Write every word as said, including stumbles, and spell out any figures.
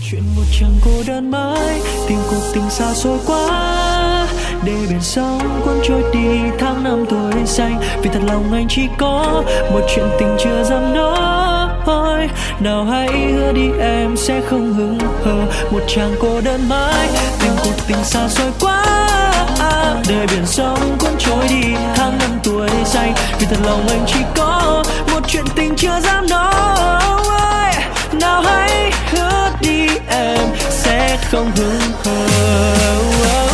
chuyện một chàng cô đơn mãi tìm cuộc tình xa xôi quá, để biển sóng cuốn trôi đi tháng năm tuổi xanh. Vì thật lòng anh chỉ có một chuyện tình chưa dám nói, nào hãy hứa đi em sẽ không hững hờ. Một chàng cô đơn mãi tìm cuộc tình xa xôi quá, để biển sóng cuốn trôi đi tháng năm tuổi xanh. Vì thật lòng anh chỉ có một chuyện tình chưa dám nói, nào hãy hứa đi em sẽ không hững hờ.